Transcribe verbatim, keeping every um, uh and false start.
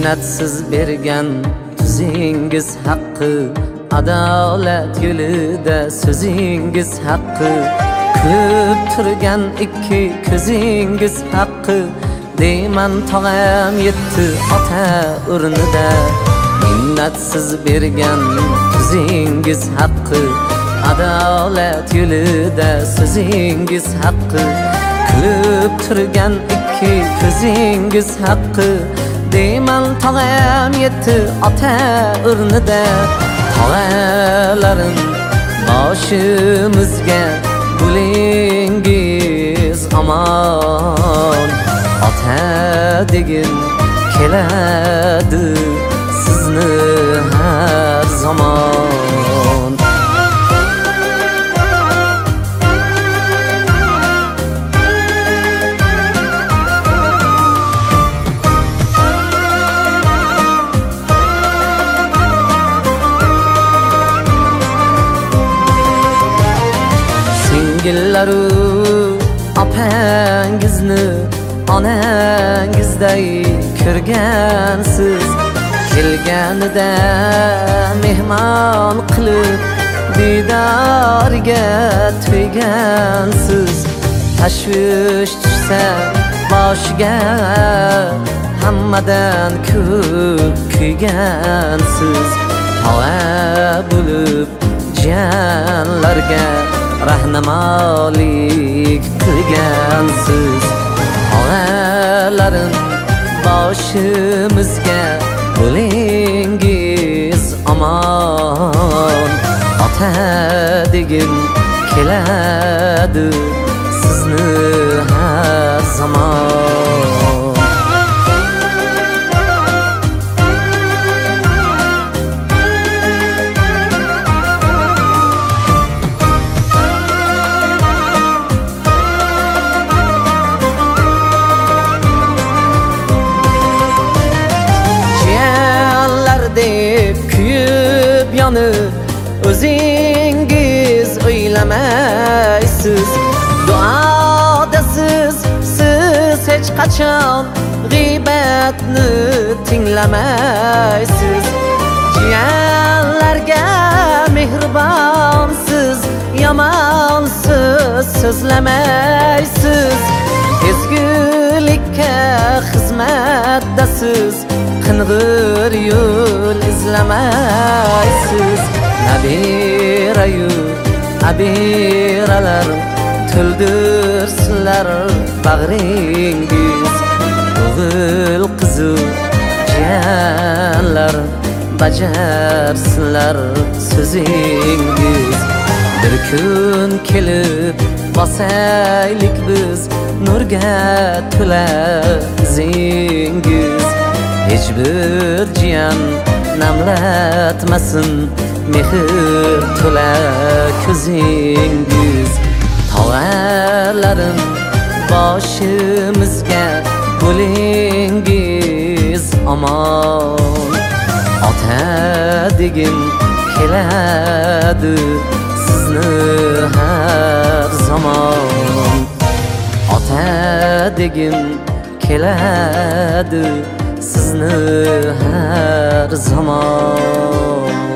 minnatsiz bergan tuzingiz haqqi, adolat yo'lida so'zingiz haqqi, kulib turgan ikki ko'zingiz haqqi, deyman tog'am yetti ota o'rnida. Minnatsiz bergan tuzingiz haqqi, adolat yo'lida so'zingiz haqqi, kulib turgan ikki ko'zingiz haqqi, deyman tog'am yetti ota o'rnida. Tog'alarim boshimizga bo'lingiz omon, ota degim keladi sizni har zamon. Singillaru opangizni onangizday ko'rgansiz, kelganida mehmon qilib didorga to'ygansiz. Tashvish tushsa boshiga hammadan ko'p kuygansiz. Tog'a bo'lib jiyanlarga rahnamolik qilgansiz. Tog'alarim boshimizga bo'lingiz omon, ota degim keladi sizni har zamon. Deb kuyib yonib o'zingiz o'ylamaysiz. Duodasiz siz hech qachon g'iybatni tinglamaysiz. Jiyanlarga mehribonsiz, yomon so'z so'zlamaysiz. Ezgulikka xizmatdasiz, qing'ir yo'l izlamaysiz. Nabirayu abiralar to'ldirsinlar bag'ringiz. O'g'il qizu jiyanlar bajarsinlar so'zingiz. Bir kun kelib bosaylik biz nurga to'la izingiz. Hech bir jiyan namlatmasin mehr to'la ko'zingiz. Tog'alarim boshimizga bo'lingiz omon, ota degim keladi sizni har zamon. Ota degim keladi sizni har zamon.